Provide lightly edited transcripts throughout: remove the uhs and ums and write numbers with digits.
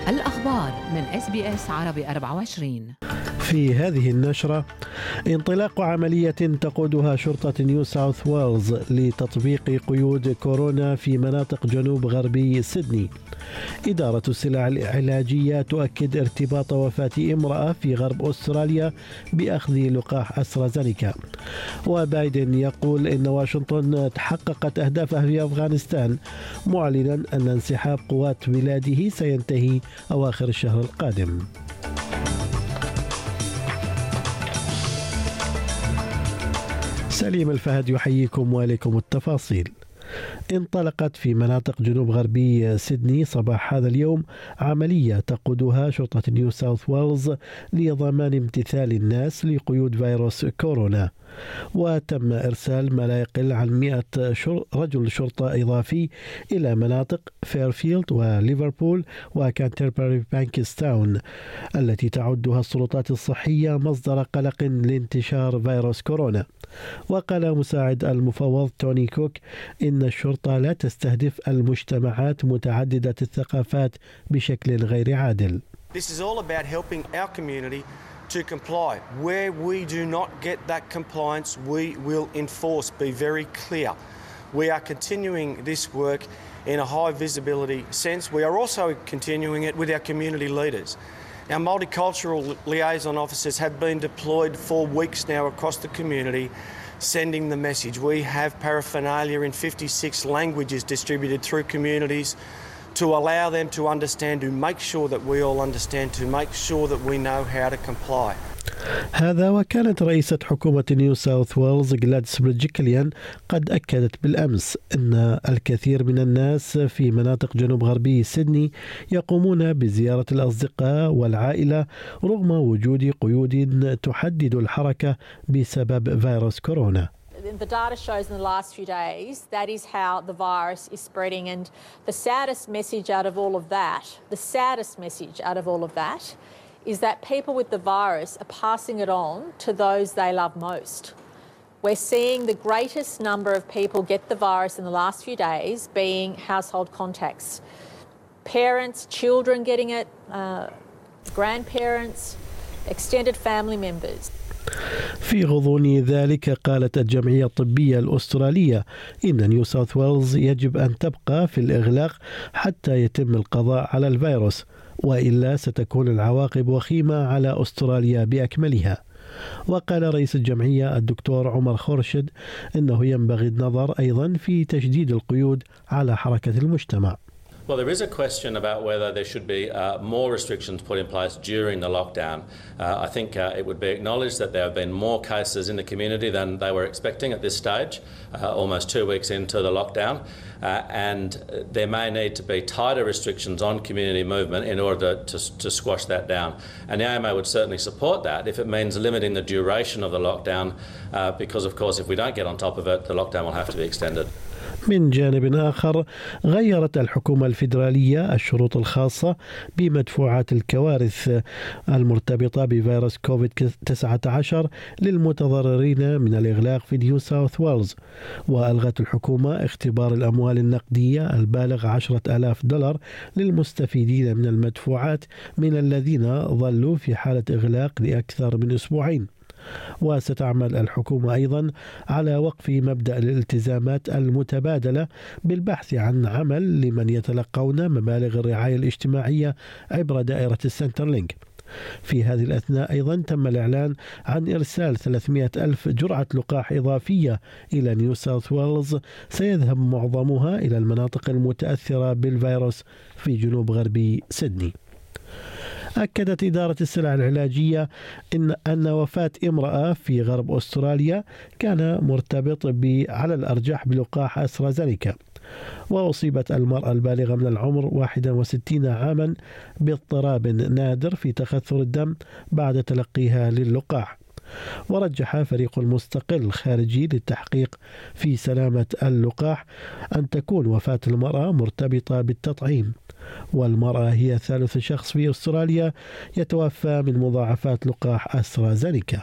الأخبار من SBS عربي 24. في هذه النشرة: انطلاق عملية تقودها شرطة نيو ساوث ويلز لتطبيق قيود كورونا في مناطق جنوب غربي سيدني. إدارة السلع العلاجية تؤكد ارتباط وفاة امرأة في غرب أستراليا بأخذ لقاح أسترازينيكا. وبايدن يقول إن واشنطن تحققت أهدافها في أفغانستان، معلنا أن انسحاب قوات بلاده سينتهي أواخر الشهر القادم. سليم الفهد يحييكم وإليكم التفاصيل. انطلقت في مناطق جنوب غربي سيدني صباح هذا اليوم عملية تقودها شرطة نيو ساوث ويلز لضمان امتثال الناس لقيود فيروس كورونا، وتم إرسال ما لا يقل عن 100 رجل شرطة إضافي إلى مناطق فيرفيلد وليفربول وكانتربري بانكستاون التي تعدها السلطات الصحية مصدر قلق لانتشار فيروس كورونا. وقال مساعد المفوض توني كوك إن الشرطة لا تستهدف المجتمعات متعددة الثقافات بشكل غير عادل. This is all about helping our community to comply. Where we do not get that compliance, we will enforce. Be very clear. We are continuing this work in a high visibility sense. We are also continuing it with our community leaders. Our multicultural liaison officers have been deployed for weeks now across the community, sending the message. We have paraphernalia in 56 languages distributed through communities to allow them to understand, to make sure that we all understand, to make sure that we know how to comply. هذا وكانت رئيسة حكومة نيو ساوث ويلز غلاديس بريدجكليان قد أكدت بالأمس أن الكثير من الناس في مناطق جنوب غربي سيدني يقومون بزيارة الأصدقاء والعائلة رغم وجود قيود تحدد الحركة بسبب فيروس كورونا. The data shows in the last few days that is how the virus is spreading, and the saddest message out of all of that is that people with the virus are passing it on to those they love most. We're seeing the greatest number of people get the virus in the last few days being household contacts. Parents, children getting it, grandparents, extended family members. في غضون ذلك قالت الجمعية الطبية الأسترالية إن نيو ساوث ويلز يجب أن تبقى في الإغلاق حتى يتم القضاء على الفيروس، وإلا ستكون العواقب وخيمة على أستراليا بأكملها. وقال رئيس الجمعية الدكتور عمر خورشد إنه ينبغي النظر أيضا في تشديد القيود على حركة المجتمع. Well, there is a question about whether there should be more restrictions put in place during the lockdown. I think it would be acknowledged that there have been more cases in the community than they were expecting at this stage, almost 2 weeks into the lockdown, and there may need to be tighter restrictions on community movement in order to squash that down. And the AMA would certainly support that if it means limiting the duration of the lockdown, because of course if we don't get on top of it, the lockdown will have to be extended. من جانب آخر، غيرت الحكومة الفيدرالية الشروط الخاصة بمدفوعات الكوارث المرتبطة بفيروس كوفيد-19 للمتضررين من الإغلاق في نيو ساوث ويلز. وألغت الحكومة اختبار الأموال النقدية البالغ $10,000 للمستفيدين من المدفوعات من الذين ظلوا في حالة إغلاق لأكثر من أسبوعين. وستعمل الحكومة أيضا على وقف مبدأ الالتزامات المتبادلة بالبحث عن عمل لمن يتلقون مبالغ الرعاية الاجتماعية عبر دائرة السنترلينك. في هذه الأثناء أيضا تم الإعلان عن إرسال 300,000 جرعة لقاح إضافية إلى نيو ساوث ويلز، سيذهب معظمها إلى المناطق المتأثرة بالفيروس في جنوب غربي سيدني. أكدت إدارة السلع العلاجية أن وفاة امرأة في غرب أستراليا كان مرتبط على الأرجح بلقاح أسترازينيكا. وأصيبت المرأة البالغة من العمر 61 عاما باضطراب نادر في تخثر الدم بعد تلقيها للقاح. ورجح فريق مستقل خارجي للتحقيق في سلامة اللقاح أن تكون وفاة المرأة مرتبطة بالتطعيم. والمرأة هي ثالث شخص في أستراليا يتوفى من مضاعفات لقاح أسترازينيكا.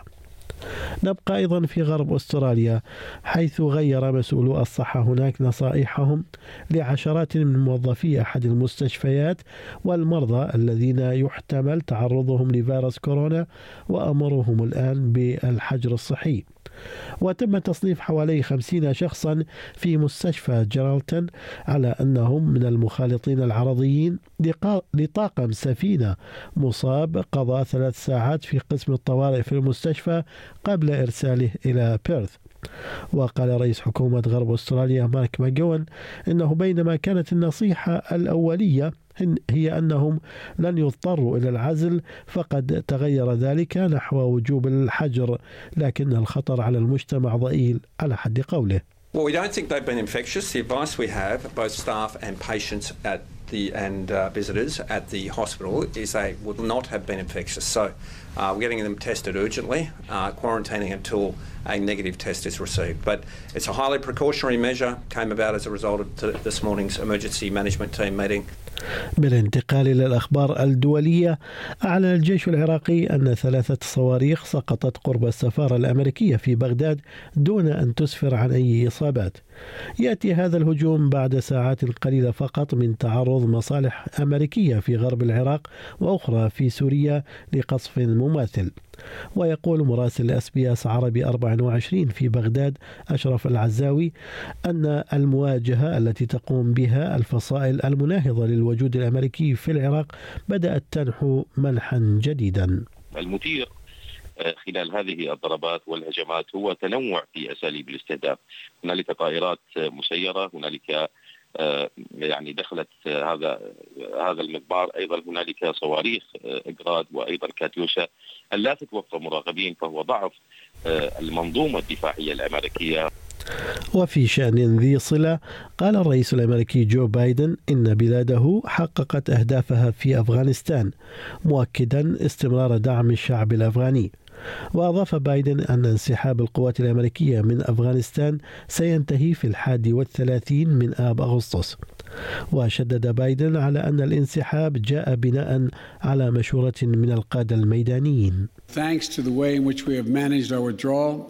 نبقى أيضا في غرب أستراليا، حيث غير مسؤولو الصحة هناك نصائحهم لعشرات من موظفي أحد المستشفيات والمرضى الذين يحتمل تعرضهم لفيروس كورونا، وأمرهم الآن بالحجر الصحي. وتم تصنيف حوالي 50 شخصا في مستشفى جيرالتون على أنهم من المخالطين العرضيين لطاقم سفينة مصاب قضى 3 ساعات في قسم الطوارئ في المستشفى قبل إرساله إلى بيرث. وقال رئيس حكومة غرب أستراليا مارك ماجوان إنه بينما كانت النصيحة الأولية هي أنهم لن يضطروا إلى العزل، فقد تغير ذلك نحو وجوب الحجر، لكن الخطر على المجتمع ضئيل على حد قوله. Well, we don't think they've been infectious. The advice we have, both staff and patients and visitors at the hospital, is they would not have been infectious. So we're getting them tested urgently, quarantining until a negative test is received. But it's a highly precautionary measure, came about as a result of this morning's emergency management team meeting. بالانتقال إلى الأخبار الدولية، أعلن الجيش العراقي أن 3 صواريخ سقطت قرب السفارة الأمريكية في بغداد دون أن تسفر عن أي إصابات. يأتي هذا الهجوم بعد ساعات قليلة فقط من تعرض مصالح أمريكية في غرب العراق وأخرى في سوريا لقصف مماثل. ويقول مراسل SBS عربي 24 في بغداد أشرف العزاوي أن المواجهة التي تقوم بها الفصائل المناهضة للوجود الأمريكي في العراق بدأت تنحو منحا جديدا. المثير خلال هذه الضربات والهجمات هو تنوع في أساليب الاستهداف. هنالك طائرات مسيرة، هنالك يعني دخلت هذا المقبار، أيضا هنالك صواريخ إجراد وأيضا كاتيوشا. اللافت وفق مراقبين فهو ضعف المنظومة الدفاعية الأمريكية. وفي شأن ذي صلة، قال الرئيس الأمريكي جو بايدن إن بلاده حققت أهدافها في أفغانستان، مؤكدا استمرار دعم الشعب الأفغاني. وأضاف بايدن أن انسحاب القوات الأمريكية من أفغانستان سينتهي في 31 من آب أغسطس. وشدد بايدن على أن الانسحاب جاء بناء على مشورة من القادة الميدانيين. Thanks to the way in which we have managed our withdrawal,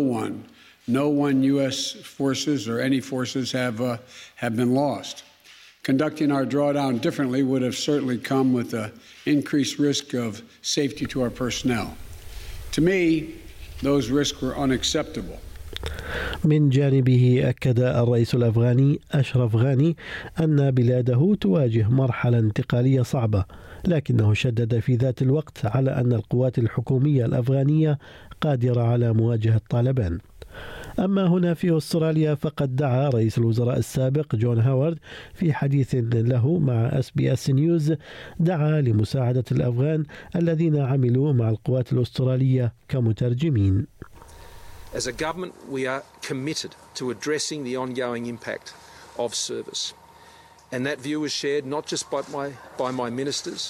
no one U.S. forces or any forces have been lost. Conducting our drawdown differently would have certainly come with an increased risk of safety to our personnel. To me, those risks were unacceptable. من جانبه أكد الرئيس الأفغاني أشرف غاني أن بلاده تواجه مرحلة انتقالية صعبة، لكنه شدد في ذات الوقت على أن القوات الحكومية الأفغانية قادرة على مواجهة طالبان. أما هنا في أستراليا، فقد دعا رئيس الوزراء السابق جون هاورد في حديث له مع SBS نيوز دعا لمساعدة الأفغان الذين عملوا مع القوات الأسترالية كمترجمين. As a government, we are committed to addressing the ongoing impact of service. And that view is shared not just by my ministers.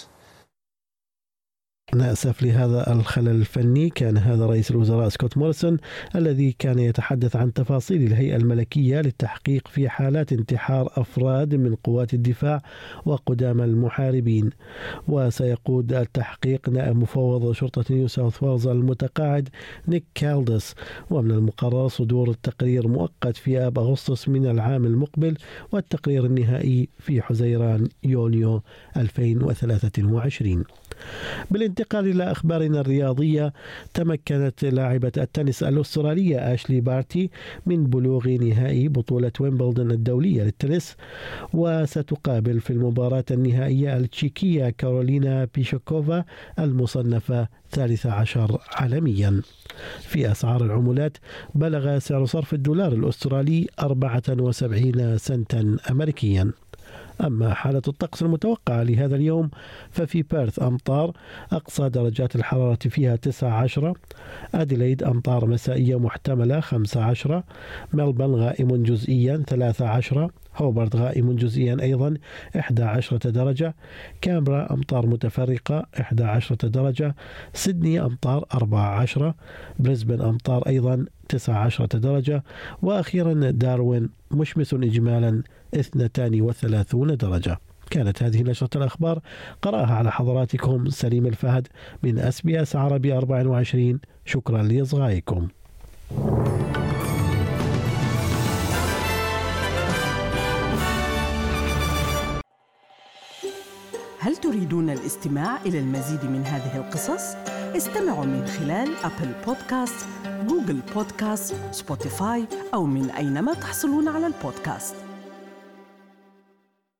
نأسف لهذا الخلل الفني. كان هذا رئيس الوزراء سكوت موريسون الذي كان يتحدث عن تفاصيل الهيئة الملكية للتحقيق في حالات انتحار أفراد من قوات الدفاع وقدام المحاربين. وسيقود التحقيق نائب مفوض شرطة نيو ساوث ويلز المتقاعد نيك كالدس. ومن المقرر صدور التقرير مؤقت في آب أغسطس من العام المقبل، والتقرير النهائي في حزيران يونيو 2023. بالانتقال إلى أخبارنا الرياضية، تمكنت لاعبة التنس الأسترالية آشلي بارتي من بلوغ نهائي بطولة ويمبلدون الدولية للتنس، وستقابل في المباراة النهائية التشيكية كارولينا بيشوكوفا المصنفة 13 عالميا. في أسعار العملات، بلغ سعر صرف الدولار الأسترالي 74 سنتا أمريكيا. أما حالة الطقس المتوقعة لهذا اليوم، ففي بيرث أمطار، أقصى درجات الحرارة فيها 19. أديلايد أمطار مسائية محتملة 15. ملبورن غائم جزئيا 13. هوبارت غائم جزئيا أيضا 11 درجة. كامبرا أمطار متفرقة 11 درجة. سيدني أمطار 14. بريسبن أمطار أيضا 19 درجة. وأخيرا داروين مشمس إجمالا 32 درجة. كانت هذه نشرة الأخبار قرأها على حضراتكم سليم الفهد من SBS عربي 24. شكرا لإصغائكم. هل تريدون الاستماع إلى المزيد من هذه القصص؟ استمعوا من خلال أبل بودكاست، جوجل بودكاست، سبوتيفاي أو من أينما تحصلون على البودكاست.